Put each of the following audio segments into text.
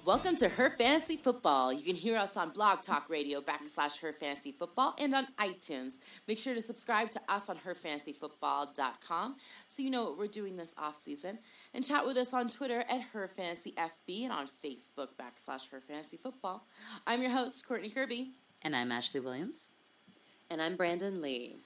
Welcome to Her Fantasy Football. You can hear us on Blog Talk Radio /Her Fantasy Football and on iTunes. Make sure to subscribe to us on herfantasyfootball.com so you know what we're doing this off season. And chat with us on Twitter at Her Fantasy FB and on Facebook /Her Fantasy Football. I'm your host, Courtney Kirby. And I'm Ashley Williams. And I'm Brandon Lee.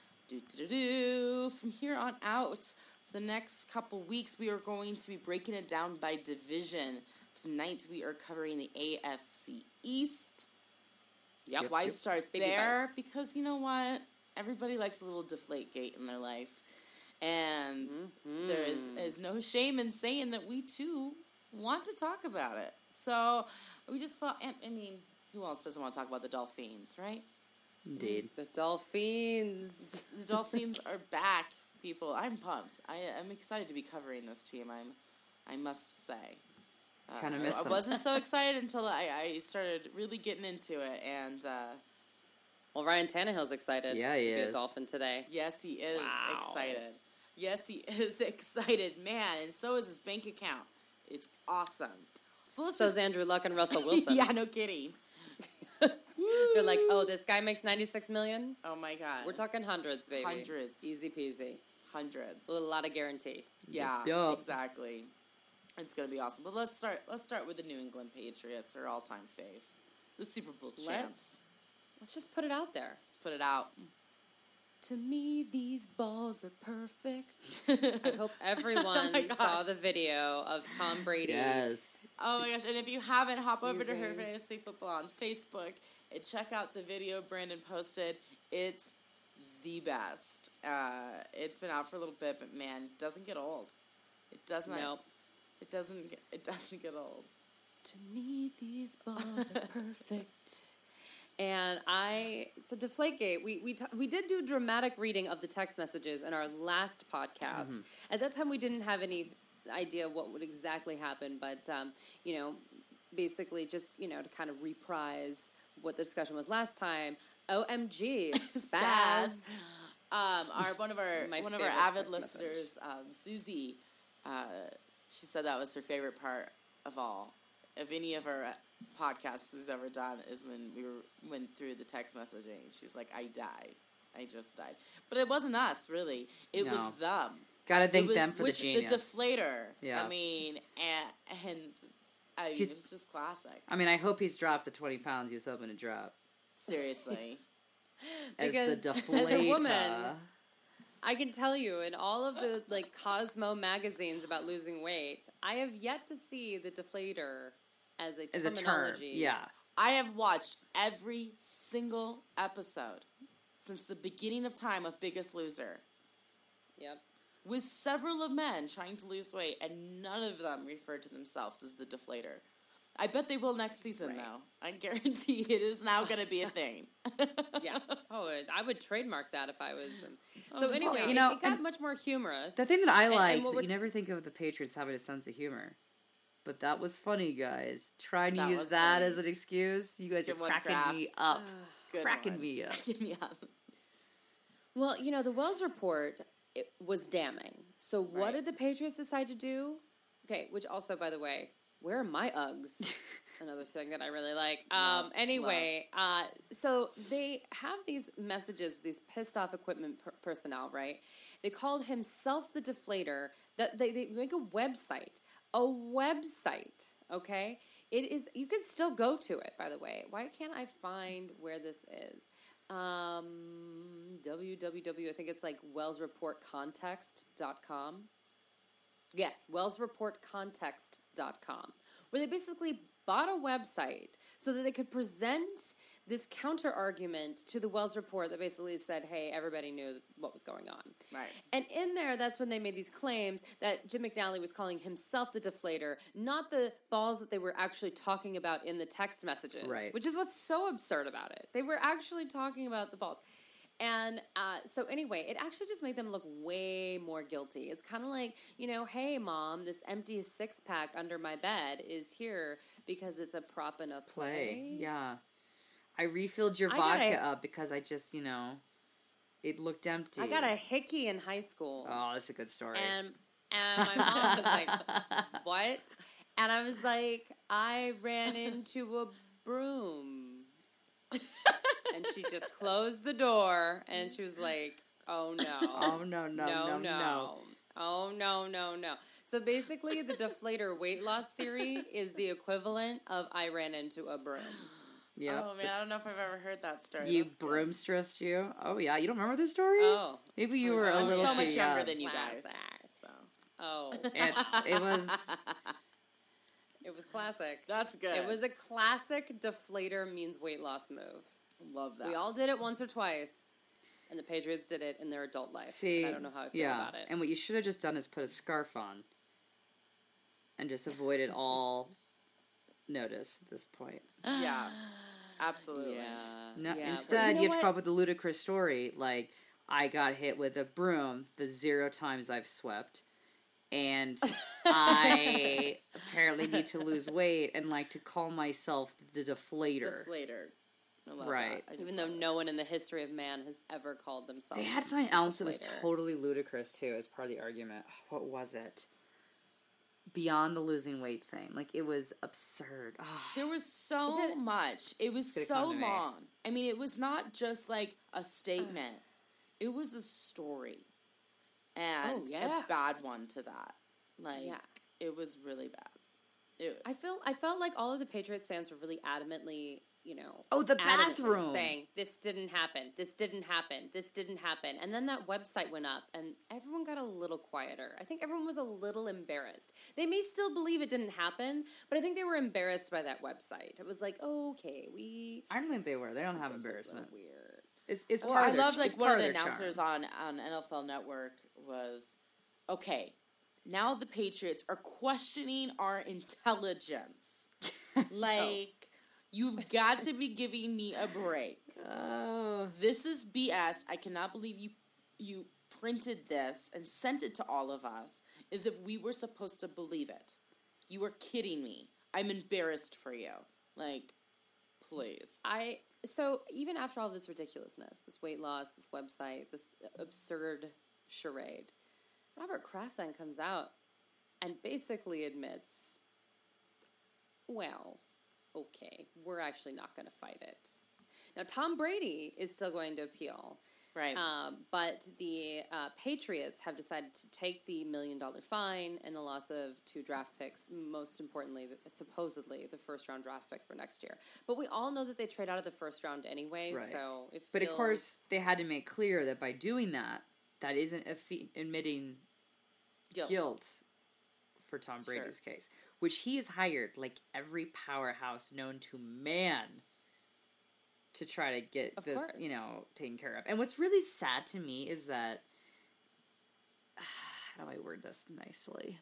From here on out, for the next couple weeks, we are going to be breaking it down by division. Tonight we are covering the AFC East. Yep. Why start Baby there? bites. Because you know what? Everybody likes a little Deflategate in their life. And there is no shame in saying that we too want to talk about it. So we just thought, I mean, who else doesn't want to talk about the Dolphins, right? Indeed. The Dolphins. The Dolphins are back, people. I'm pumped. I'm excited to be covering this team. I must say. Kind of miss I them. wasn't so excited until I started really getting into it, and Well, Ryan Tannehill's excited Yeah, to he be a is. Dolphin today. yes, he is Wow. excited. Yes, he is excited, man, and so is his bank account. It's awesome. So let's So just is Andrew Luck and Russell Wilson. yeah, no kidding. They're like, oh, this guy makes $96 million? Oh my God, We're talking hundreds, baby. Hundreds. Easy peasy. hundreds. A lot of guarantee. Yeah, Yup. exactly. It's gonna be awesome. But let's start with the New England Patriots, our all-time fave, the Super Bowl champs. Let's just put it out there. Let's put it out. To me, these balls are perfect. I hope everyone my gosh. saw the video of Tom Brady. Yes. Oh my gosh, and if you haven't, hop over to Her Amazing. Fantasy Football on Facebook and check out the video Brandon posted. It's the best. It's been out for a little bit, but man, it doesn't get old. It doesn't. Nope. It doesn't get old. To me, these balls are perfect. And so Deflategate, we did do a dramatic reading of the text messages in our last podcast. At that time, we didn't have any idea what would exactly happen, but, basically just, to kind of reprise what the discussion was last time. OMG, Spaz. One of our My avid favorite text listeners, Susie, she said that was her favorite part of all. Of any of our podcasts we've ever done is when we went through the text messaging. She's like, I died. I just died. But it wasn't us, really. It was No. them. Gotta It thank was them for the genius. The deflator. Yeah. I mean, it was just classic. I mean, I hope he's dropped the 20 pounds he was hoping to drop. Seriously. As Because the as a deflator. woman, I can tell you, in all of the Cosmo magazines about losing weight, I have yet to see the deflator as a As a term. terminology. Yeah. I have watched every single episode since the beginning of time of Biggest Loser, Yep. with several of men trying to lose weight, and none of them refer to themselves as the deflator. I bet they will next season, Right. though. I guarantee it is now going to be a thing. Yeah. Oh, I would trademark that if I was. Oh, So anyway, you know, it got and much more humorous. The thing that I And liked, what that we're you never think of the Patriots having a sense of humor. But that was funny, guys. Trying to That use was that funny. as an excuse. You guys Good are one, cracking Kraft. me up. Good cracking one. me up. Give me up. Well, the Wells report was damning. So what Right. did the Patriots decide to do? Okay, which also, by the way, where are my Uggs? Another thing that I really like. Love, Anyway, so they have these messages, these pissed off equipment personnel, right? They called himself the deflator. That they make a website, okay? It is. You can still go to it, by the way. Why can't I find where this is? www. I think it's like wellsreportcontext.com. Yes, wellsreportcontext.com, where they basically bought a website so that they could present this counter argument to the Wells report that basically said, hey, everybody knew what was going on. Right. And in there, that's when they made these claims that Jim McNally was calling himself the deflator, not the balls that they were actually talking about in the text messages. Right. Which is what's so absurd about it. They were actually talking about the balls. And so anyway, it actually just made them look way more guilty. It's kind of like, hey, Mom, this empty six-pack under my bed is here because it's a prop in a play. Yeah. I refilled your I vodka gotta- up because I just, it looked empty. I got a hickey in high school. Oh, that's a good story. And my mom was like, what? And I was like, I ran into a broom. And she just closed the door, and she was like, oh, no. Oh, no. Oh, no. So basically, the deflator weight loss theory is the equivalent of I ran into a broom. Yeah. Oh, man, I don't know if I've ever heard that story. You That's broom good. stressed you? Oh, yeah. You don't remember this story? Oh. Maybe you were a I'm little so too much younger young. than you guys. Classic. So. Oh. It was... It was classic. That's good. It was a classic deflator means weight loss move. Love that. We all did it once or twice, and the Patriots did it in their adult life. See, and I don't know how I feel about it. And what you should have just done is put a scarf on and just avoided all notice at this point. Yeah. Absolutely. No, Yeah. instead, But you have to come up with a ludicrous story like, I got hit with a broom the 0 times I've swept, and I apparently need to lose weight and like to call myself the deflator. I love Right. that. Even though no one in the history of man has ever called themselves They had something else that was deflator. totally ludicrous too as part of the argument. What was it? Beyond the losing weight thing. Like, it was absurd. There was so much. It was Could've so come to me. long. I mean, it was not just like a statement. It was a story. And a bad one to that. Like, it was really bad. I felt like all of the Patriots fans were really adamantly, the adamantly bathroom saying, this didn't happen, this didn't happen, this didn't happen. And then that website went up, and everyone got a little quieter. I think everyone was a little embarrassed. They may still believe it didn't happen, but I think they were embarrassed by that website. It was like, okay, I don't think they were. They don't have embarrassment. Weird. It's Well, part I of their, loved, like, it's one part of the their announcers charm. on NFL Network was, okay, now the Patriots are questioning our intelligence. Like, you've got to be giving me a break. Oh. This is BS. I cannot believe you printed this and sent it to all of us as if we were supposed to believe it. You are kidding me. I'm embarrassed for you. Like, please. So even after all this ridiculousness, this weight loss, this website, this absurd charade, Robert Kraft then comes out and basically admits, well, okay, we're actually not going to fight it. Now, Tom Brady is still going to appeal. Right. But the Patriots have decided to take the $1 million fine and the loss of 2 draft picks, most importantly, supposedly, the first-round draft pick for next year. But we all know that they trade out of the first round anyway, Right. so it But feels... of course, they had to make clear that by doing that, that isn't admitting guilt for Tom Brady's case, which he has hired like every powerhouse known to man to try to get Of this, course. taken care of. And what's really sad to me is that, how do I word this nicely?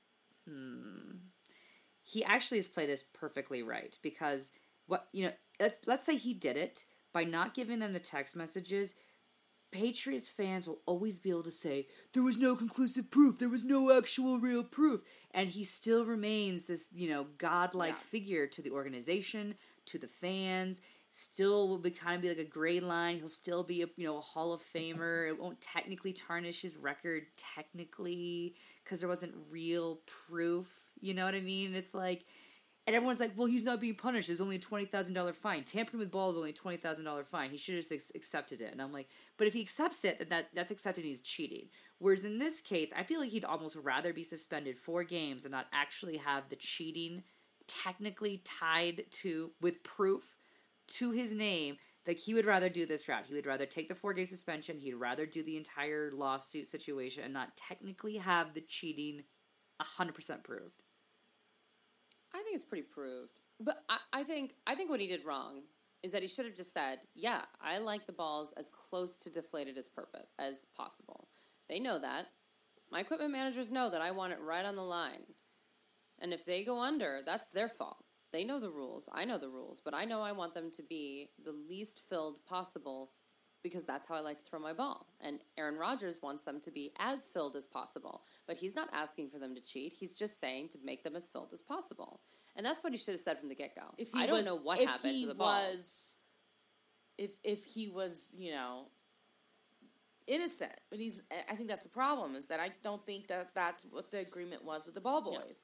He actually has played this perfectly right, because let's say he did it by not giving them the text messages. Patriots fans will always be able to say, there was no conclusive proof, there was no actual real proof. And he still remains this, godlike figure to the organization, to the fans. Still will be like a gray line. He'll still be a Hall of Famer. It won't technically tarnish his record, because there wasn't real proof. You know what I mean? It's like, and everyone's like, well, he's not being punished. There's only a $20,000 fine. Tampering with balls is only a $20,000 fine. He should have just accepted it. And I'm like, but if he accepts it, that's accepting he's cheating. Whereas in this case, I feel like he'd almost rather be suspended 4 games and not actually have the cheating technically tied to, with proof, to his name. Like, he would rather do this route. He would rather take the 4-game suspension. He'd rather do the entire lawsuit situation and not technically have the cheating 100% proved. I think it's pretty proved. But I think what he did wrong is that he should have just said, yeah, I like the balls as close to deflated as possible. They know that. My equipment managers know that I want it right on the line. And if they go under, that's their fault. They know the rules. I know the rules. But I know I want them to be the least filled possible, because that's how I like to throw my ball. And Aaron Rodgers wants them to be as filled as possible. But he's not asking for them to cheat. He's just saying to make them as filled as possible. And that's what he should have said from the get-go. I don't know what happened to the balls. If he was, innocent. But I think that's the problem, is that I don't think that that's what the agreement was with the ball boys.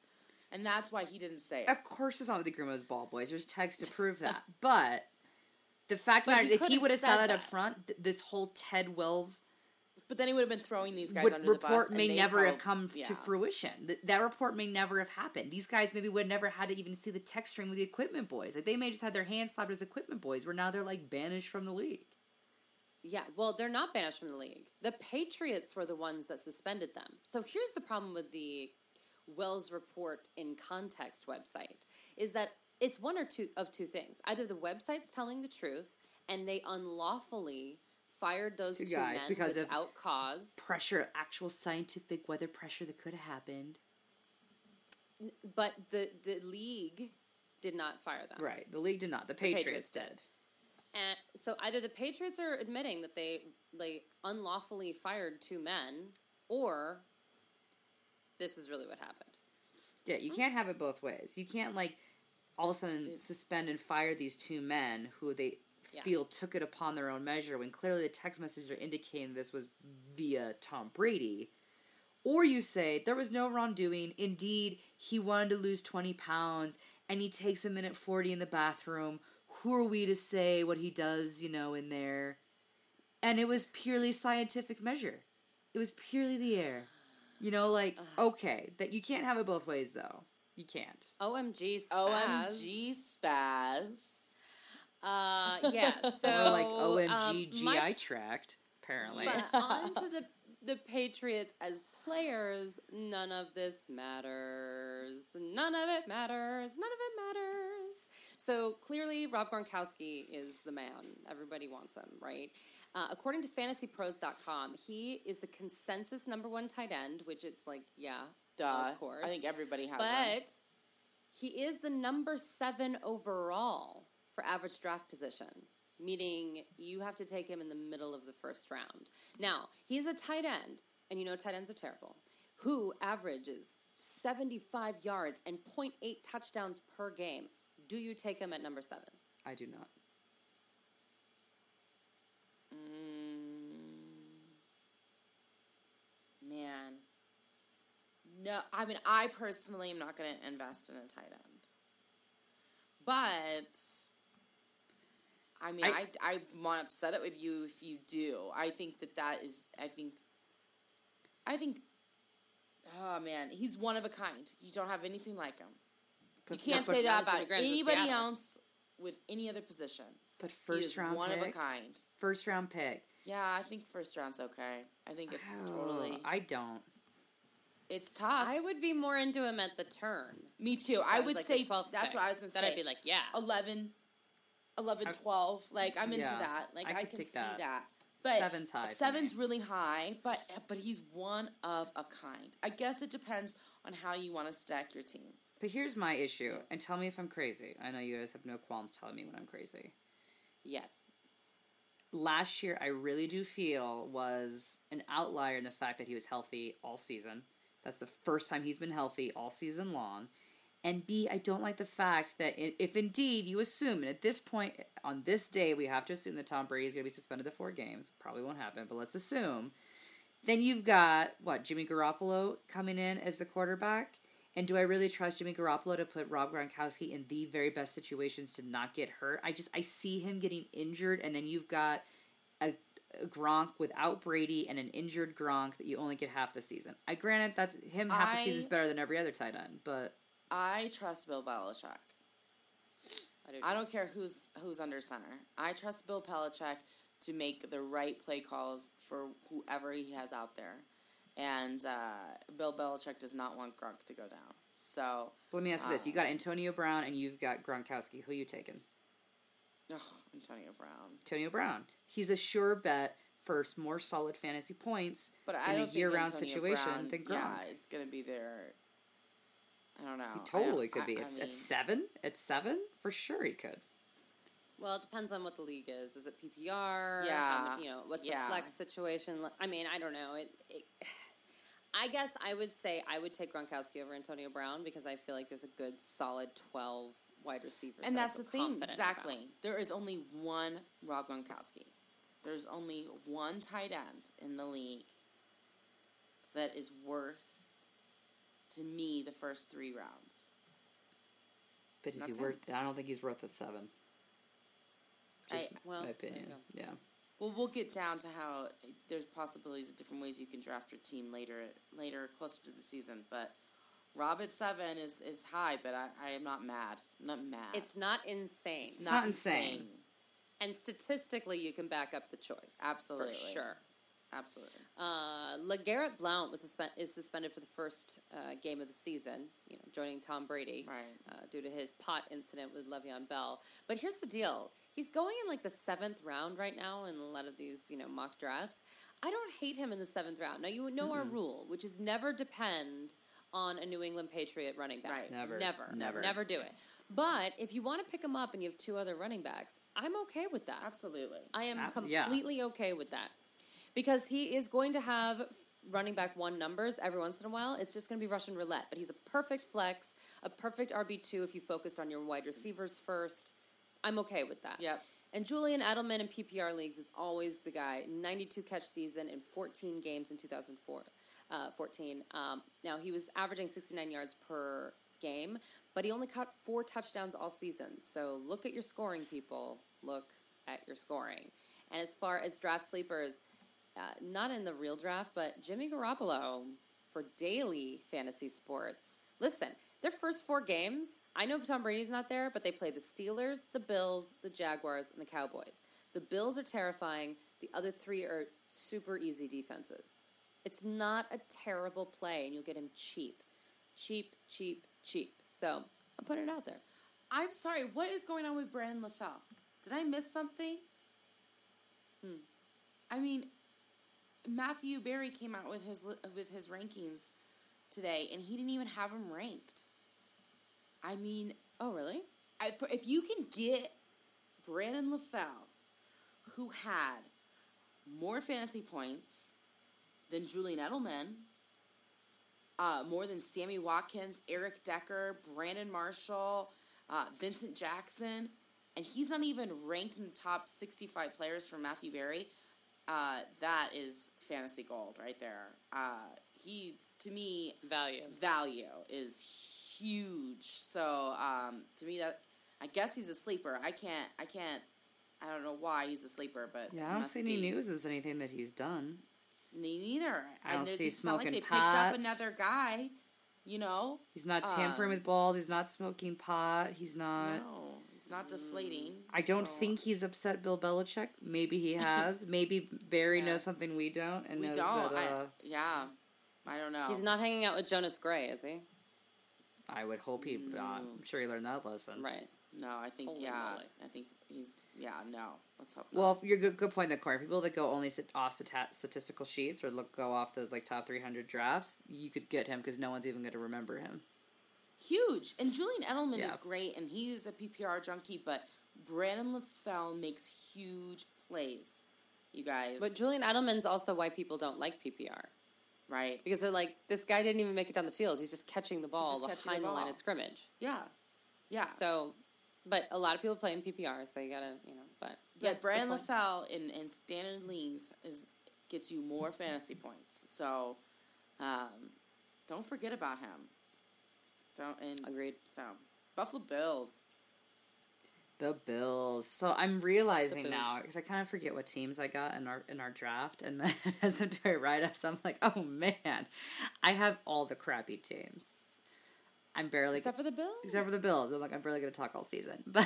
And that's why he didn't say it. Of course it's not with the Grimos ball boys. There's text to prove that. But the fact of the matter is, if he would have said that up front, this whole Ted Wills... But then he would have been throwing these guys under the bus. Report may never have come to fruition. That report may never have happened. These guys maybe would have never had to even see the text string with the equipment boys. Like, they may just had their hands slapped as equipment boys, where now they're, like, banished from the league. Yeah, well, they're not banished from the league. The Patriots were the ones that suspended them. So here's the problem with the Wells Report in Context website, is that it's one or two things. Either the website's telling the truth, and they unlawfully fired those two men because without cause. Pressure, actual scientific weather pressure that could have happened. But the league did not fire them. Right, the league did not. The Patriots did. And so either the Patriots are admitting that they unlawfully fired two men, or this is really what happened. Yeah, you can't have it both ways. You can't, like, all of a sudden suspend and fire these two men who they feel took it upon their own measure, when clearly the text messages are indicating this was via Tom Brady. Or you say, there was no wrongdoing. Indeed, he wanted to lose 20 pounds, and he takes a minute 40 in the bathroom. Who are we to say what he does, in there? And it was purely scientific measure. It was purely the air. Okay, that you can't have it both ways, though. You can't. OMG spaz. OMG spaz. Yeah, so... Or like OMG GI tract, apparently. But on to the Patriots as players, none of this matters. None of it matters. None of it matters. So clearly, Rob Gronkowski is the man. Everybody wants him, right? According to FantasyPros.com, he is the consensus number one tight end, which it's like, of course. I think everybody has But one. he is the number 7 overall for average draft position, meaning you have to take him in the middle of the first round. Now, he's a tight end, and tight ends are terrible, who averages 75 yards and 0.8 touchdowns per game. Do you take him at number 7? I do not. Man. No, I mean, I personally am not going to invest in a tight end. But, I mean, I want to upset it with you if you do. I think that is, oh man, he's one of a kind. You don't have anything like him. You can't say that about anybody else with any other position. But first round one pick? of a kind. First round pick. Yeah, I think first round's okay. I think it's totally... I don't. It's tough. I would be more into him at the turn. Me too. I would say, that's what I was going to say. Then I'd be like, 11, 12. Like, I'm into that. Like, I can see that. But 7's high. 7's really high, but he's one of a kind. I guess it depends on how you want to stack your team. But here's my issue, and tell me if I'm crazy. I know you guys have no qualms telling me when I'm crazy. Yes. Last year, I really do feel was an outlier in the fact that he was healthy all season. That's the first time he's been healthy all season long. And B, I don't like the fact that if indeed you assume, and at this point, on this day, we have to assume that Tom Brady is going to be suspended the 4 games. Probably won't happen, but let's assume. Then you've got, Jimmy Garoppolo coming in as the quarterback? And do I really trust Jimmy Garoppolo to put Rob Gronkowski in the very best situations to not get hurt? I see him getting injured, and then you've got a Gronk without Brady and an injured Gronk that you only get half the season. Granted, that's him half the season's better than every other tight end, but... I trust Bill Belichick. I don't care who's under center. I trust Bill Belichick to make the right play calls for whoever he has out there. And Bill Belichick does not want Gronk to go down. So let me ask you this. You got Antonio Brown and you've got Gronkowski. Who are you taking? Antonio Brown. Antonio Brown. He's a sure bet for more solid fantasy points in a year-round situation than Gronk. Yeah, it's going to be there. I don't know. He totally could be. At 7? At 7? For sure he could. Well, it depends on what the league is. Is it PPR? Yeah. What's the flex situation? I mean, I don't know. I guess I would say I would take Gronkowski over Antonio Brown because I feel like there's a good, solid 12 wide receivers. And that's the thing. Exactly. There is only one Rob Gronkowski. There's only one tight end in the league that is worth, to me, the first 3 rounds. But is That's he worth? I don't think he's worth a 7. Just well, my opinion. there you Yeah. Well, we'll get down to how there's possibilities of different ways you can draft your team later, closer to the season. But Rob at 7 is high, but I am not mad. I'm not mad. It's not insane. It's not insane. And statistically, you can back up the choice. Absolutely. For sure. Absolutely. LeGarrette Blount is suspended for the first game of the season, joining Tom Brady, Right. due to his pot incident with Le'Veon Bell. But here's the deal. He's going in like the 7th round right now in a lot of these, mock drafts. I don't hate him in the 7th round. Now, you know our rule, which is never depend on a New England Patriot running back. Right. Never do it. But if you want to pick him up and you have 2 other running backs, I'm okay with that. Absolutely. I am completely okay with that. Because he is going to have running back 1 numbers every once in a while. It's just going to be Russian roulette. But he's a perfect flex, a perfect RB2 if you focused on your wide receivers first. I'm okay with that. Yep. And Julian Edelman in PPR leagues is always the guy. 92 catch season in 14 games in 2014. Now, he was averaging 69 yards per game, but he only caught 4 touchdowns all season. So look at your scoring, people. Look at your scoring. And as far as draft sleepers, not in the real draft, but Jimmy Garoppolo for daily fantasy sports. Listen, their first 4 games, I know Tom Brady's not there, but they play the Steelers, the Bills, the Jaguars, and the Cowboys. The Bills are terrifying. The other 3 are super easy defenses. It's not a terrible play, and you'll get him cheap. Cheap. So I'm putting it out there. I'm sorry. What is going on with Brandon LaFell? Did I miss something? I mean, Matthew Berry came out with his rankings today, and he didn't even have him ranked. I mean, oh really? If you can get Brandon LaFell, who had more fantasy points than Julian Edelman, more than Sammy Watkins, Eric Decker, Brandon Marshall, Vincent Jackson, and he's not even ranked in the top 65 players for Matthew Berry, that is fantasy gold right there. He's, to me, value is huge. So, to me, that, I guess he's a sleeper. I don't know why he's a sleeper, but I don't see any news as anything that he's done. Me neither. I don't see smoking like they pot. picked up another guy, He's not tampering with balls. He's not smoking pot. He's not. No, he's not deflating. I don't think he's upset Bill Belichick. Maybe he has. Maybe Barry knows something we don't. And we knows don't. That, I don't know. He's not hanging out with Jonas Gray, is he? I would hope he. I'm sure he learned that lesson. Right. No, I think Holy I moly. think he's no. Let's hope. Well, you're good point. Corey. People that go only off statistical sheets or go off those top 300 drafts, you could get him because no one's even going to remember him. Huge. And Julian Edelman is great, and he is a PPR junkie. But Brandon LaFell makes huge plays. You guys. But Julian Edelman's also why people don't like PPR. Right. Because they're like, this guy didn't even make it down the field. He's just catching the ball behind the line of scrimmage. Yeah. Yeah. So, but a lot of people play in PPR, so you gotta, but. Yeah, Brandon LaFell in standard leagues gets you more fantasy points. So, don't forget about him. Agreed. So, Buffalo Bills. The Bills. So I'm realizing now, because I kind of forget what teams I got in our draft, and then as I'm doing write-ups, I'm like, oh man, I have all the crappy teams. I'm barely except for the Bills. I'm like, I'm barely going to talk all season, but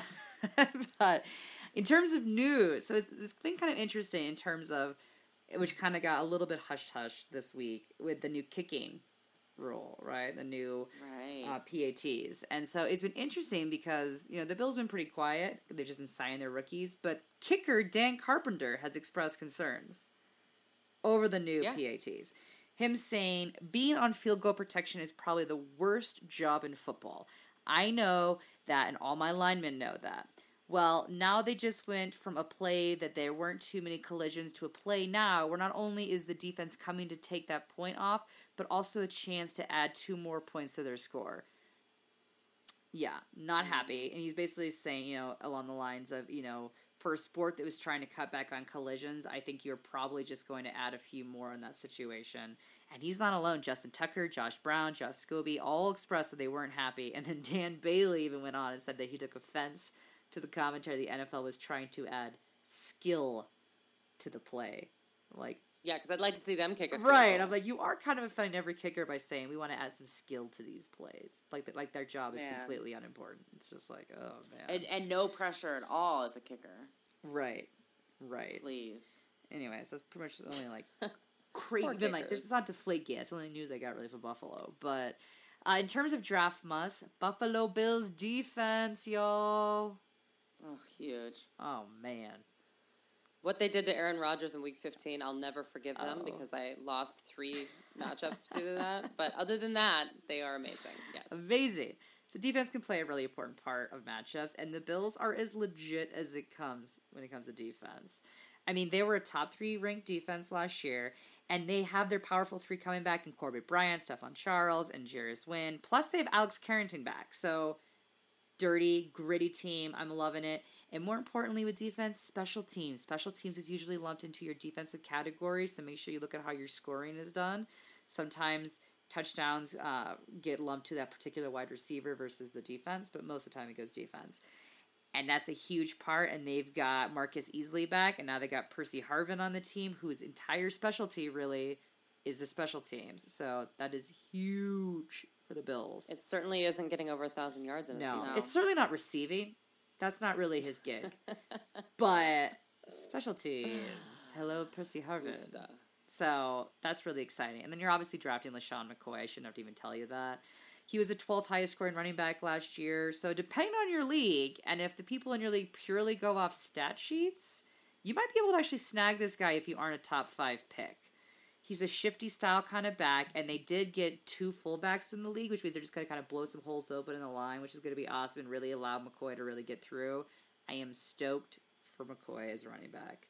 in terms of news, so it's been kind of interesting in terms of, which kind of got a little bit hush-hush this week with the new kicking rule, right? The new PATs. And so it's been interesting because, the Bills been pretty quiet. They've just been signing their rookies. But kicker Dan Carpenter has expressed concerns over the new PATs. Him saying, being on field goal protection is probably the worst job in football. I know that, and all my linemen know that. Well, now they just went from a play that there weren't too many collisions to a play now where not only is the defense coming to take that point off, but also a chance to add 2 more points to their score. Yeah, not happy. And he's basically saying, along the lines of, for a sport that was trying to cut back on collisions, I think you're probably just going to add a few more in that situation. And he's not alone. Justin Tucker, Josh Brown, Josh Scobie all expressed that they weren't happy. And then Dan Bailey even went on and said that he took offense to the commentary the NFL was trying to add skill to the play. Like, yeah, because I'd like to see them kick a field right. goal. I'm like, you are kind of offending every kicker by saying we want to add some skill to these plays. Like their job is completely unimportant. It's just like, oh, man. And no pressure at all as a kicker. Right. Please. Anyways, that's pretty much only like crazy. Like, there's not Deflategate. It's the only news I got really for Buffalo. But in terms of draft must, Buffalo Bills defense, y'all. Oh, huge. Oh, man. What they did to Aaron Rodgers in Week 15, I'll never forgive them because I lost 3 matchups due to that. But other than that, they are amazing. Yes, amazing. So defense can play a really important part of matchups, and the Bills are as legit as it comes when it comes to defense. I mean, they were a top 3 ranked defense last year, and they have their powerful 3 coming back in Corbett Bryant, Stephon Charles, and Jarius Wynn. Plus, they have Alex Carrington back. So, dirty, gritty team. I'm loving it. And more importantly with defense, special teams. Special teams is usually lumped into your defensive category, so make sure you look at how your scoring is done. Sometimes touchdowns get lumped to that particular wide receiver versus the defense, but most of the time it goes defense. And that's a huge part, and they've got Marcus Easley back, and now they got Percy Harvin on the team, whose entire specialty really is the special teams. So that is huge for the Bills. it certainly isn't getting over 1,000 yards in a season. It's certainly not receiving. That's not really his gig. But special teams. Hello, Percy Harvin. So that's really exciting. And then you're obviously drafting LaShawn McCoy. I shouldn't have to even tell you that. He was the 12th highest scoring running back last year. So depending on your league, and if the people in your league purely go off stat sheets, you might be able to actually snag this guy if you aren't a top 5 pick. He's a shifty style kind of back, and they did get 2 fullbacks in the league, which means they're just going to kind of blow some holes open in the line, which is going to be awesome and really allow McCoy to really get through. I am stoked for McCoy as a running back.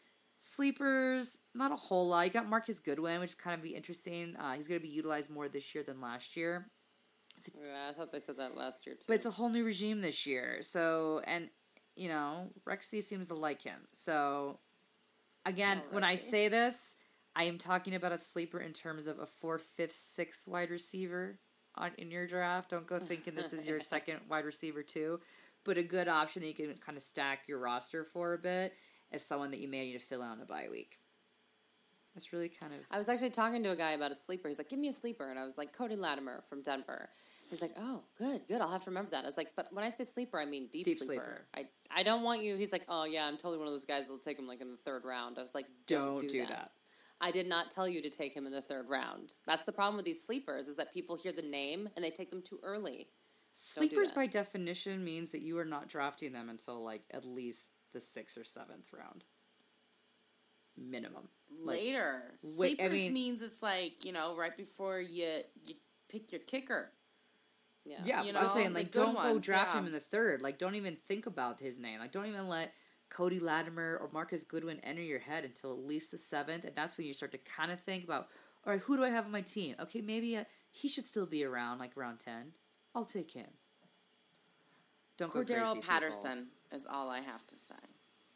Sleepers, not a whole lot. You got Marcus Goodwin, which is kind of be interesting. He's going to be utilized more this year than last year. Yeah, I thought they said that last year, too. But it's a whole new regime this year. So, and, you know, Rexy seems to like him. So, again, when I say this, I am talking about a sleeper in terms of a 4th, 5th, 6th wide receiver in your draft. Don't go thinking this is your second wide receiver, too. But a good option that you can kind of stack your roster for a bit as someone that you may need to fill in on a bye week. That's really kind of... I was actually talking to a guy about a sleeper. He's like, give me a sleeper. And I was like, Cody Latimer from Denver. He's like, oh, good. I'll have to remember that. I was like, but when I say sleeper, I mean deep sleeper. I don't want you... He's like, oh, yeah, I'm totally one of those guys that'll take him like in the 3rd round. I was like, don't do that. I did not tell you to take him in the 3rd round. That's the problem with these sleepers, is that people hear the name and they take them too early. Sleepers, by definition, means that you are not drafting them until, like, at least the 6th or 7th round. Minimum. Later. Sleepers means it's like, you know, right before you pick your kicker. Yeah, you know, I'm saying, like, don't go draft him in the 3rd. Like, don't even think about his name. Like, don't even let Cody Latimer or Marcus Goodwin enter your head until at least the 7th, and that's when you start to kind of think about, all right, who do I have on my team? Okay, maybe he should still be around, like, around 10. I'll take him. Don't go crazy. Cordero Patterson is all I have to say.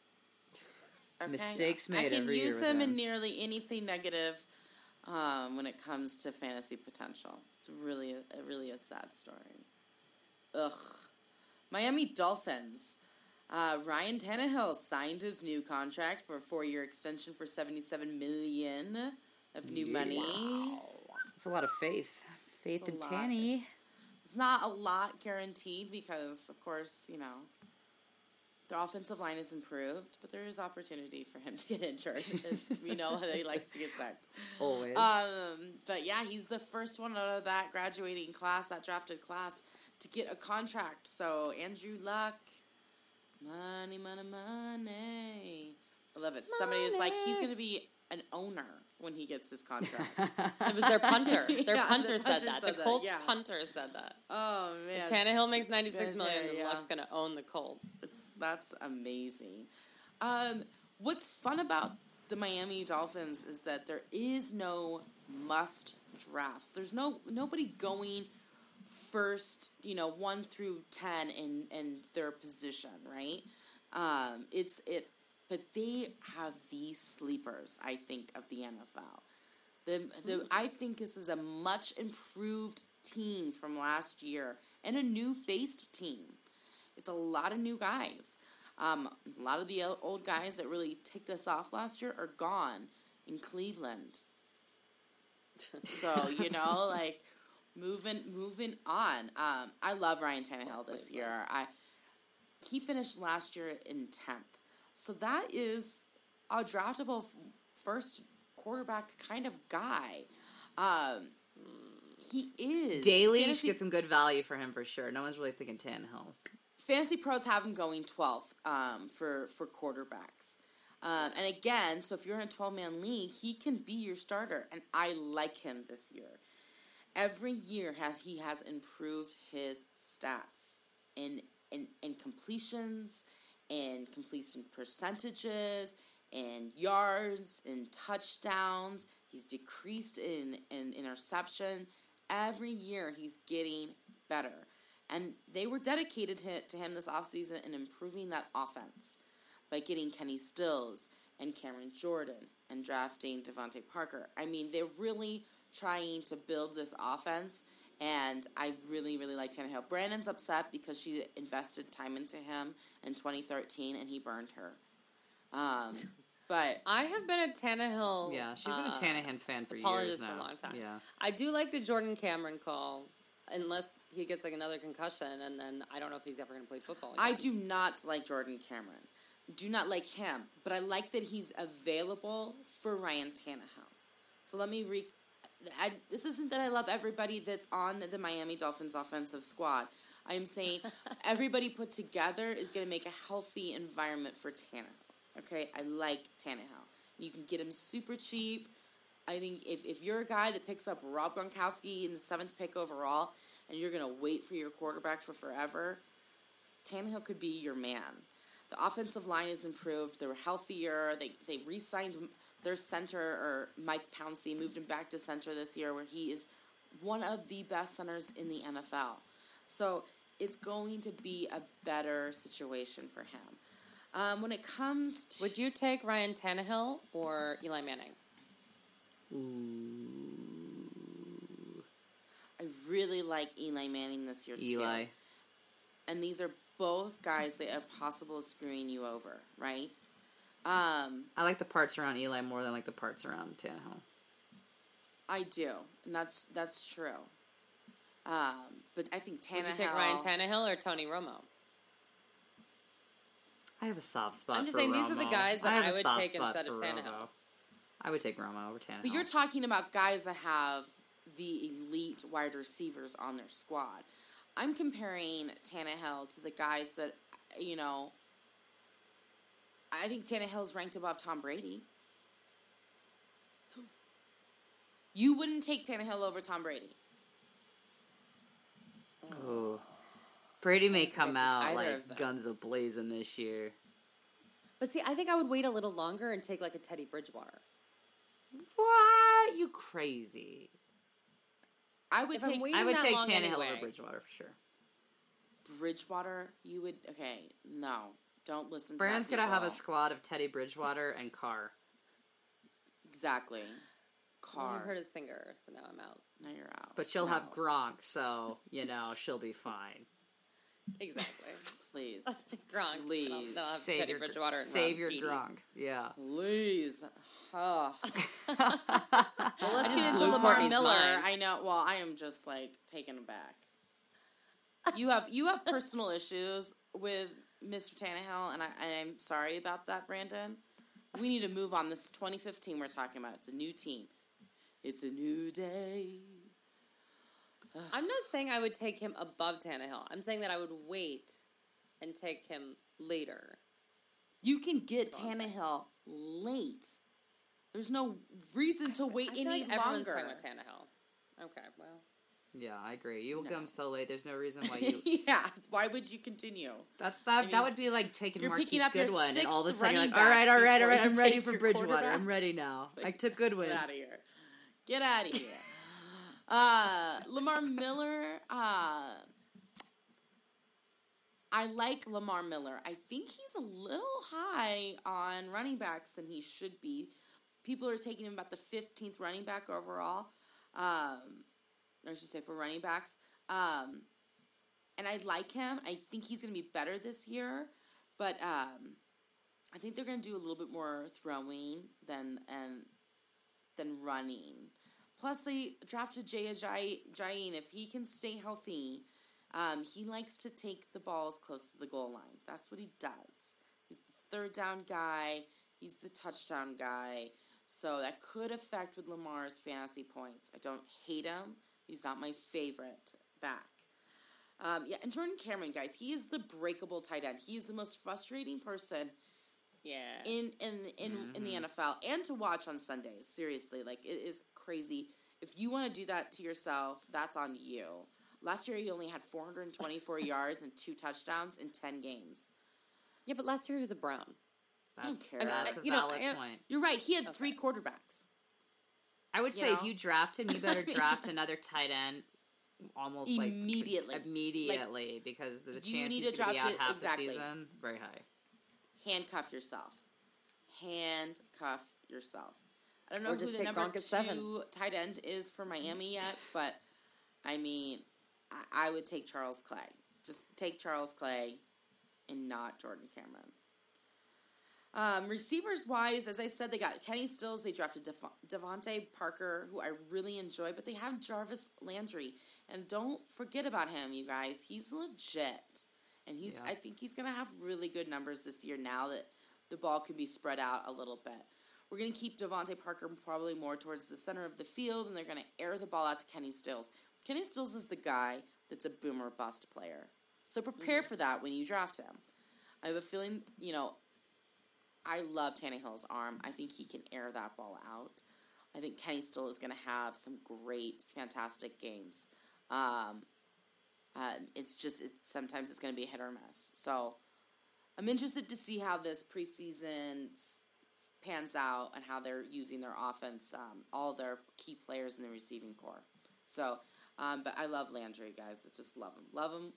Okay? Mistakes made every year. I can use him in nearly anything negative when it comes to fantasy potential. It's really a sad story. Ugh. Miami Dolphins. Ryan Tannehill signed his new contract for a 4-year extension for $77 million of new money. Wow. That's a lot of faith. Faith in Tanny. It's not a lot guaranteed because, of course, you know, the offensive line is improved, but there is opportunity for him to get injured, as we know that he likes to get sacked. Always. But yeah, he's the first one out of that graduating class, that drafted class, to get a contract. So Andrew Luck, money, money, money. I love it. Somebody is like, he's going to be an owner when he gets his contract. It was their punter. Their punter said that. said The Colts that, yeah. punter said that. Oh, man. If Tannehill makes $96 million, then Luck's going to own the Colts. That's amazing. What's fun about the Miami Dolphins is that there is no must drafts. There's nobody going first, 1 through 10 in their position, right? But they have the sleepers, I think, of the NFL. I think this is a much improved team from last year and a new faced team. It's a lot of new guys. A lot of the old guys that really ticked us off last year are gone in Cleveland. So, like moving on. I love Ryan Tannehill this year. He finished last year in 10th. So that is a draftable first quarterback kind of guy. He is. Daily, you should get some good value for him for sure. No one's really thinking Tannehill. Fantasy pros have him going 12th for quarterbacks. And again, so if you're in a 12-man league, he can be your starter. And I like him this year. Every year he has improved his stats in completions, in completion percentages, in yards, in touchdowns. He's decreased in interception. Every year he's getting better. And they were dedicated to him this offseason in improving that offense by getting Kenny Stills and Cameron Jordan and drafting Devontae Parker. I mean, they're really trying to build this offense, and I really, really like Tannehill. Brandon's upset because she invested time into him in 2013, and he burned her. But I have been a Tannehill. Yeah, she's been a Tannehill fan for years now. For a long time. Yeah, I do like the Jordan Cameron call, unless he gets like another concussion, and then I don't know if he's ever going to play football again. I do not like Jordan Cameron. Do not like him, but I like that he's available for Ryan Tannehill. So let me this isn't that I love everybody that's on the Miami Dolphins offensive squad. I am saying everybody put together is going to make a healthy environment for Tannehill. Okay, I like Tannehill. You can get him super cheap. I think if you're a guy that picks up Rob Gronkowski in the 7th pick overall and you're going to wait for your quarterback for forever, Tannehill could be your man. The offensive line is improved. They were healthier. They re-signed their center, or Mike Pouncey, moved him back to center this year, where he is one of the best centers in the NFL. So it's going to be a better situation for him. When it comes to... Would you take Ryan Tannehill or Eli Manning? Ooh. I really like Eli Manning this year, too. And these are both guys that are possible of screwing you over, right? I like the parts around Eli more than I like the parts around Tannehill. I do, and that's true. But I think Tannehill... Would you take Ryan Tannehill or Tony Romo? I have a soft spot for Romo. I'm just saying, these are the guys that I would take instead of Tannehill. Romo. I would take Romo over Tannehill. But you're talking about guys that have the elite wide receivers on their squad. I'm comparing Tannehill to the guys that, I think Tannehill's ranked above Tom Brady. You wouldn't take Tannehill over Tom Brady. Oh. Brady may come out like guns a-blazing this year. But see, I think I would wait a little longer and take like a Teddy Bridgewater. What? You crazy. I would take Tannehill over Bridgewater for sure. Bridgewater, you would... Okay, no. Don't listen to Brandon's that. Brandon's going to have a squad of Teddy Bridgewater and Carr. Exactly. Carr. Well, you hurt his finger, so now I'm out. Now you're out. But she'll have Gronk, so, she'll be fine. Exactly. Please. Gronk. Please. They'll have Teddy Bridgewater and save Ron your Edie. Gronk. Yeah. Please. Oh. Well, let's get into Lamar Miller. I know. Well, I am just taken aback. You have personal issues with Mr. Tannehill, and I'm sorry about that, Brandon. We need to move on. This is 2015 we're talking about. It's a new team. It's a new day. I'm not saying I would take him above Tannehill. I'm saying that I would wait and take him later. You can get Tannehill late. There's no reason to wait any longer. Everyone's talking about Tannehill. Okay, well. Yeah, I agree. You will come so late. There's no reason why you... Yeah, why would you continue? That would be like taking Marquise Goodwin, and all of a sudden you're like, all right, I'm ready for Bridgewater. I'm ready now. I took Goodwin. Get out of here. Get out of here. Lamar Miller, I like Lamar Miller. I think he's a little high on running backs than he should be. People are taking him about the 15th running back overall. Or I should say for running backs. And I like him. I think he's going to be better this year. But I think they're going to do a little bit more throwing than running. Plus, they drafted Jay Ajayi, and if he can stay healthy, he likes to take the balls close to the goal line. That's what he does. He's the third down guy. He's the touchdown guy. So that could affect with Lamar's fantasy points. I don't hate him. He's not my favorite back. And Jordan Cameron, guys, he is the breakable tight end. He is the most frustrating person in the NFL and to watch on Sundays. Seriously, like, it is crazy. If you want to do that to yourself, that's on you. Last year, he only had 424 yards and 2 touchdowns in 10 games. Yeah, but last year he was a Brown. I don't care. That's a valid point. You're right. He had 3 quarterbacks. I would say if you draft him, you better draft another tight end almost immediately, because the chance he's going to be out half the season, very high. Handcuff yourself. I don't know who the number 2 tight end is for Miami yet, but I mean, I would take Charles Clay. Just take Charles Clay and not Jordan Cameron. Receivers-wise, as I said, they got Kenny Stills. They drafted Devontae Parker, who I really enjoy, but they have Jarvis Landry. And don't forget about him, you guys. He's legit. And I think he's going to have really good numbers this year now that the ball can be spread out a little bit. We're going to keep Devontae Parker probably more towards the center of the field, and they're going to air the ball out to Kenny Stills. Kenny Stills is the guy that's a boomer bust player. So prepare for that when you draft him. I have a feeling, I love Tannehill's arm. I think he can air that ball out. I think Kenny Stills is going to have some great, fantastic games. Sometimes it's going to be a hit or miss. So I'm interested to see how this preseason pans out and how they're using their offense, all their key players in the receiving core. So, but I love Landry, guys. I just love him.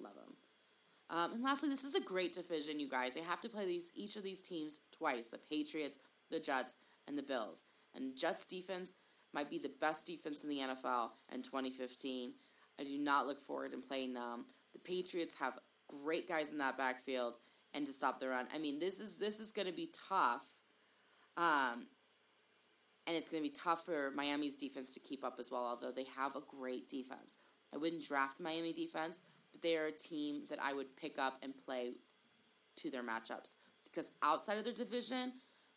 And lastly, this is a great division, you guys. They have to play each of these teams twice, the Patriots, the Jets, and the Bills. And Jets defense might be the best defense in the NFL in 2015. I do not look forward to playing them. The Patriots have great guys in that backfield and to stop the run. I mean, this is going to be tough. And it's going to be tough for Miami's defense to keep up as well, although they have a great defense. I wouldn't draft Miami defense, but they are a team that I would pick up and play to their matchups. Because outside of their division,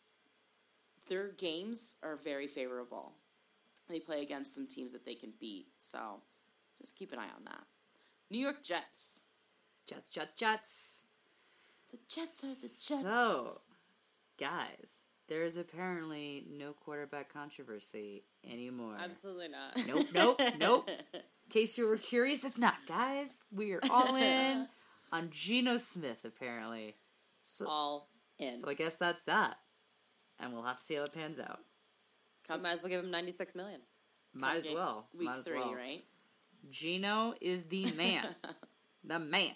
their games are very favorable. They play against some teams that they can beat. So just keep an eye on that. New York Jets. Jets. The Jets are the Jets. So, guys, there is apparently no quarterback controversy anymore. Absolutely not. Nope. In case you were curious, it's not, guys. We are all in on Geno Smith, apparently. So, all in. So I guess that's that. And we'll have to see how it pans out. We might as well give him $96 million. Might as well. Week 3, right? Geno is the man. The man.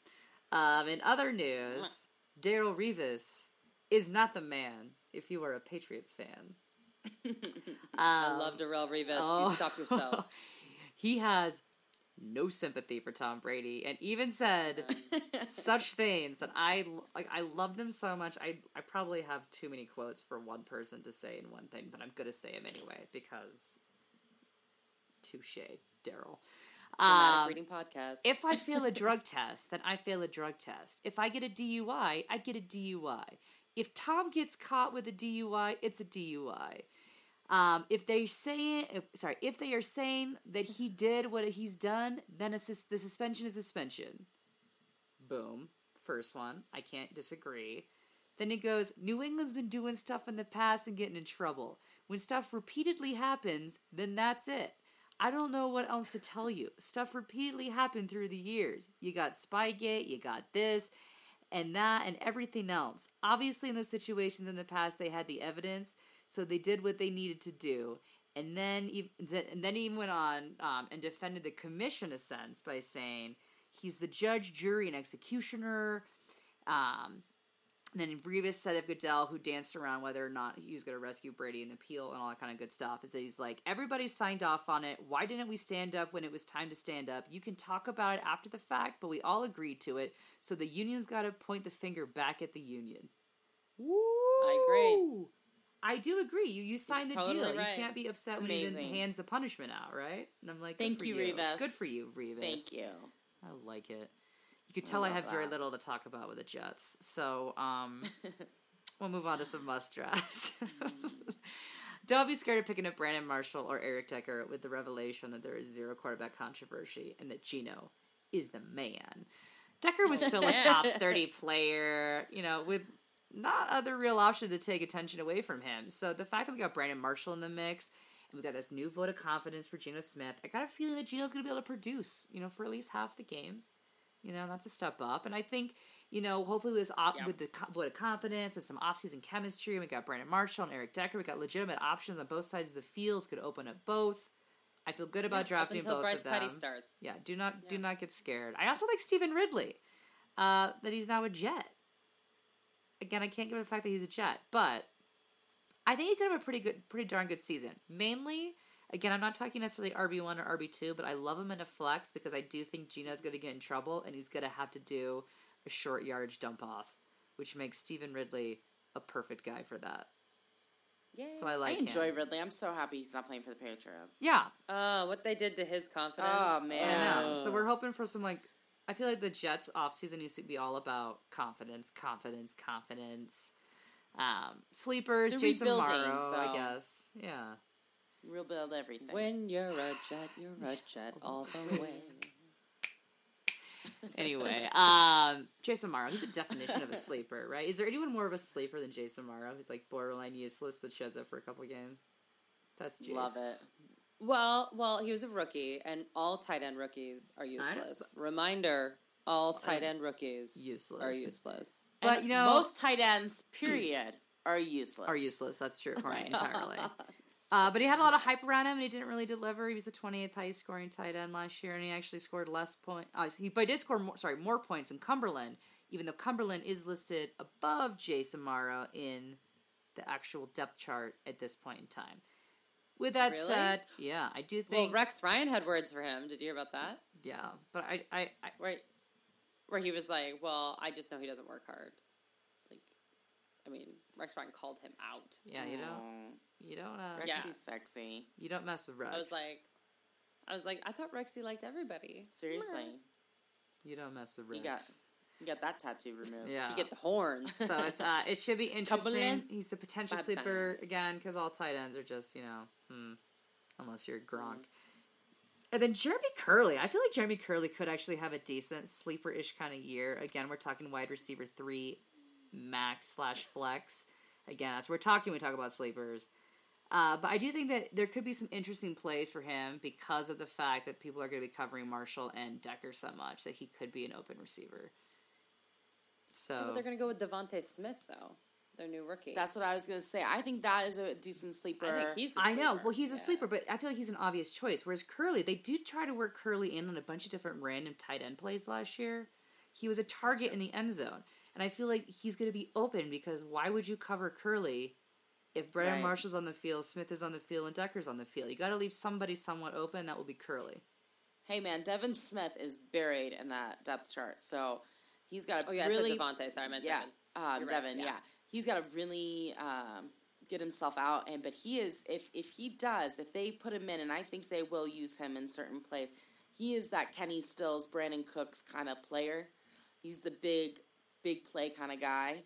In other news, Darrelle Revis is not the man if you are a Patriots fan. I love Darrelle Revis. You stopped yourself. He has no sympathy for Tom Brady, and even said such things that I loved him so much. I probably have too many quotes for one person to say in one thing, but I'm going to say him anyway because touche, Daryl. Reading podcast. If I fail a drug test, then I fail a drug test. If I get a DUI, I get a DUI. If Tom gets caught with a DUI, it's a DUI. If they are saying that he did what he's done, then the suspension is suspension. Boom. First one. I can't disagree. Then it goes, New England's been doing stuff in the past and getting in trouble. When stuff repeatedly happens, then that's it. I don't know what else to tell you. Stuff repeatedly happened through the years. You got Spygate, you got this, and that, and everything else. Obviously, in those situations in the past, they had the evidence, so they did what they needed to do. And then he went on and defended the commission, in a sense, by saying he's the judge, jury, and executioner. And then Revis said of Goodell, who danced around whether or not he was going to rescue Brady and the appeal and all that kind of good stuff, is that he's like, everybody signed off on it. Why didn't we stand up when it was time to stand up? You can talk about it after the fact, but we all agreed to it. So the union's got to point the finger back at the union. Woo! I agree. I do agree. You signed the totally deal. right. You can't be upset It's when he amazing. hands the punishment out, right? And I'm like, Thank you, Revis. Good for you, Revis. Thank you. I like it. You could tell I love have very that. little to talk about with the Jets. So, we'll move on to some must-drafts. Don't be scared of picking up Brandon Marshall or Eric Decker with the revelation that there is zero quarterback controversy and that Geno is the man. Decker was still a top 30 player, with not other real option to take attention away from him. So the fact that we got Brandon Marshall in the mix and we got this new vote of confidence for Geno Smith, I got a feeling that Geno's going to be able to produce, for at least half the games. That's a step up. And I think, hopefully with the vote of confidence and some offseason chemistry, we got Brandon Marshall and Eric Decker. We got legitimate options on both sides of the field. Could open up both. I feel good about drafting both Bryce of them. Petty starts. Yeah, do not get scared. I also like Stephen Ridley, that he's now a Jet. Again, I can't give the fact that he's a Jet, but I think he could have a pretty darn good season. Mainly, again, I'm not talking necessarily RB1 or RB2, but I love him in a flex because I do think Geno's going to get in trouble and he's going to have to do a short yardage dump off, which makes Stephen Ridley a perfect guy for that. Yay. So I like I enjoy him. Ridley. I'm so happy he's not playing for the Patriots. Yeah. What they did to his confidence. Oh, man. I know. So we're hoping for some, I feel like the Jets offseason needs to be all about confidence. Sleepers, They're Jason rebuilding, Morrow, I so- guess. Yeah. Rebuild everything. When you're a jet all the way. Anyway, Jason Morrow, he's the definition of a sleeper, right? Is there anyone more of a sleeper than Jason Morrow? Who's borderline useless but shows up for a couple games? That's Jason. Love it. Well, he was a rookie, and all tight end rookies are useless. Reminder: all tight end rookies are useless. But And most tight ends, period, are useless. That's true for me entirely. But he had a lot of hype around him, and he didn't really deliver. He was the 28th highest scoring tight end last year, and he actually scored less points. But he did score more points than Cumberland, even though Cumberland is listed above Jason Morrow in the actual depth chart at this point in time. With that said, yeah, I do think... Well, Rex Ryan had words for him. Did you hear about that? Yeah, but I Where he was like, well, I just know he doesn't work hard. Rex Ryan called him out. Yeah, you don't Rexy's sexy. You don't mess with Rex. I was like, I thought Rexy liked everybody. Seriously. You don't mess with Rex. You got that tattoo removed. Yeah. You get the horns. So it should be interesting. Cumberland? He's a potential sleeper again because all tight ends are just unless you're Gronk. And then Jeremy Curley. I feel like Jeremy Curley could actually have a decent sleeper-ish kind of year. Again, we're talking wide receiver 3 max/flex. Again, as we talk about sleepers. But I do think that there could be some interesting plays for him because of the fact that people are going to be covering Marshall and Decker so much that he could be an open receiver. So But they're going to go with Devontae Smith, though. Their new rookie. That's what I was going to say. I think that is a decent sleeper. I think he's the I know. sleeper. Well, he's a sleeper, but I feel like he's an obvious choice. Whereas Curley, they do try to work Curley in on a bunch of different random tight end plays last year. He was a target in the end zone. And I feel like he's going to be open because why would you cover Curley if Brandon Marshall's on the field, Smith is on the field, and Decker's on the field? You got to leave somebody somewhat open. That will be Curley. Hey, man, Devin Smith is buried in that depth chart. So he's got to I really... said Devontae. Sorry, I meant Devin. Devin, right, yeah. He's got to really get himself out. But he is, if they put him in, and I think they will use him in certain plays, he is that Kenny Stills, Brandon Cooks kind of player. He's the big play kind of guy.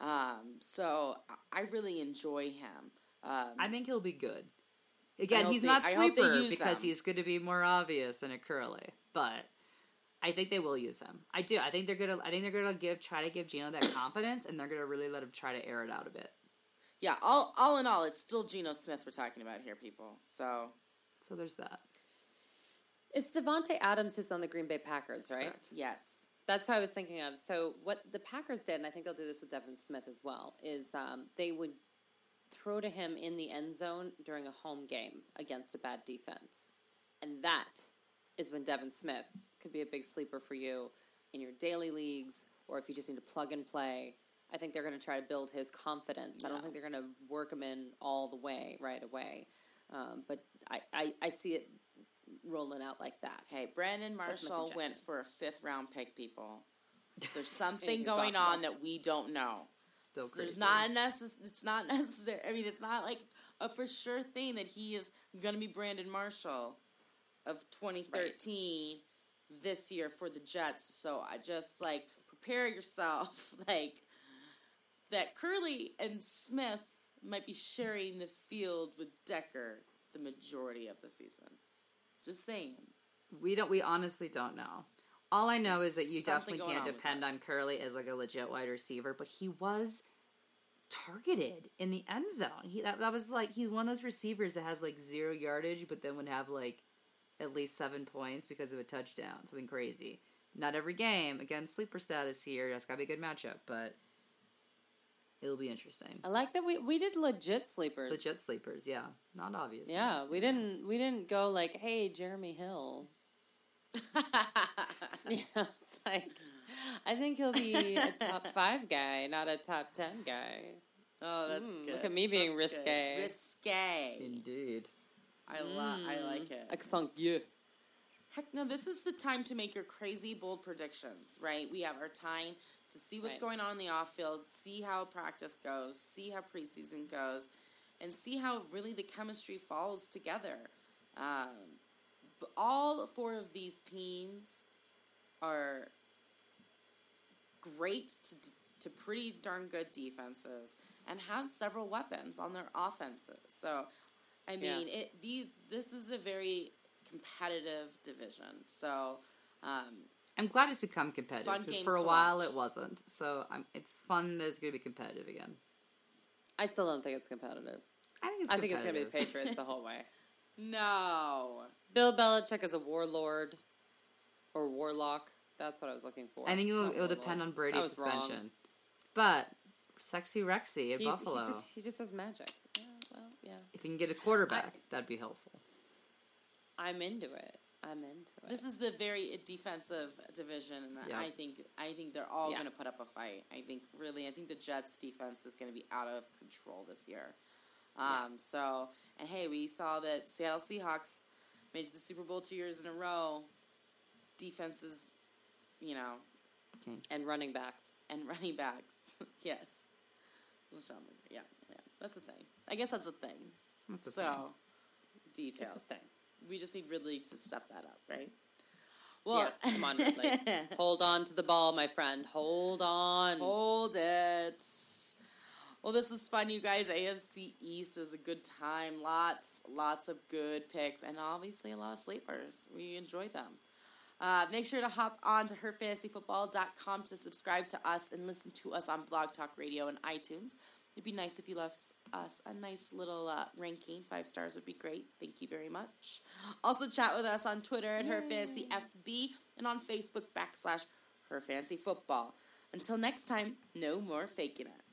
So I really enjoy him. I think he'll be good. Again, he's not I hope they sleeper use because him. he's going to be more obvious than a Curley, but I think they will use him. I do. I think they're gonna try to give Geno that confidence, and they're gonna really let him try to air it out a bit. Yeah, all in all, it's still Geno Smith we're talking about here, people. So there's that. It's Devontae Adams who's on the Green Bay Packers, right? Correct. yes. That's what I was thinking of. So what the Packers did, and I think they'll do this with Devin Smith as well, is they would throw to him in the end zone during a home game against a bad defense. And that is when Devin Smith could be a big sleeper for you in your daily leagues, or if you just need to plug and play. I think they're going to try to build his confidence. I don't think they're going to work him in all the way right away. But I see it rolling out like that. Hey, Brandon Marshall went for a 5th-round pick, people. There's something going on that we don't know. Still So crazy. it's not necessary. I mean, it's not like a for sure thing that he is going to be Brandon Marshall of 2013 this year for the Jets. So I just, like, prepare yourself, like, that Curley and Smith might be sharing the field with Decker the majority of the season. Just saying. We honestly don't know. All I know is that you Something definitely can't going on depend on Curley as like a legit wide receiver, but he was targeted in the end zone. That was like, he's one of those receivers that has like 0 yardage, but then would have like at least 7 points because of a touchdown. Something crazy. Not every game. Again, sleeper status here. That's got to be a good matchup, but it'll be interesting. I like that we did legit sleepers. Legit sleepers, yeah. Not obvious. Yeah, we didn't go like, hey, Jeremy Hill. Yeah, it's like, I think he'll be a top 5 guy, not a top 10 guy. Oh, that's good. Look at me being That's risque. good. Risque. Indeed. I like it. Accent, yeah. Heck no, this is the time to make your crazy, bold predictions, right? We have our time to see what's going on in the off-field, see how practice goes, see how preseason goes, and see how really the chemistry falls together. All 4 of these teams are great to pretty darn good defenses and have several weapons on their offenses. So, I mean, this is a very competitive division. So, I'm glad it's become competitive. Fun Because games for a to while watch. it wasn't. So it's fun that it's going to be competitive again. I still don't think it's competitive. I think it's going to be the competitive. Patriots the whole way. no. Bill Belichick is a warlord or warlock. That's what I was looking for. I think it'll Not warlord. depend on I Brady's was wrong. suspension. But Sexy Rexy at Buffalo. He just has magic. Yeah, well, yeah. If you can get a quarterback, that'd be helpful. I'm into it. This is the very defensive division, and Yeah. I think they're all Yeah. going to put up a fight. I think the Jets' defense is going to be out of control this year. So, and hey, we saw that Seattle Seahawks made it to the Super Bowl 2 years in a row. Its defense is, And running backs. and running backs. Yes. Yeah, that's the thing. I guess that's the thing. That's the So, thing. details. It's the thing. We just need Ridley to step that up, right? Well, Yeah, come on, Ridley. Hold on to the ball, my friend. Hold on. Hold it. Well, this is fun, you guys. AFC East is a good time. Lots of good picks, and obviously a lot of sleepers. We enjoy them. Make sure to hop on to herfantasyfootball.com to subscribe to us and listen to us on Blog Talk Radio and iTunes. It'd be nice if you left us a nice little ranking. 5 stars would be great. Thank you very much. Also chat with us on Twitter at HerFantasyFB and on Facebook /HerFantasyFootball. Until next time, no more faking it.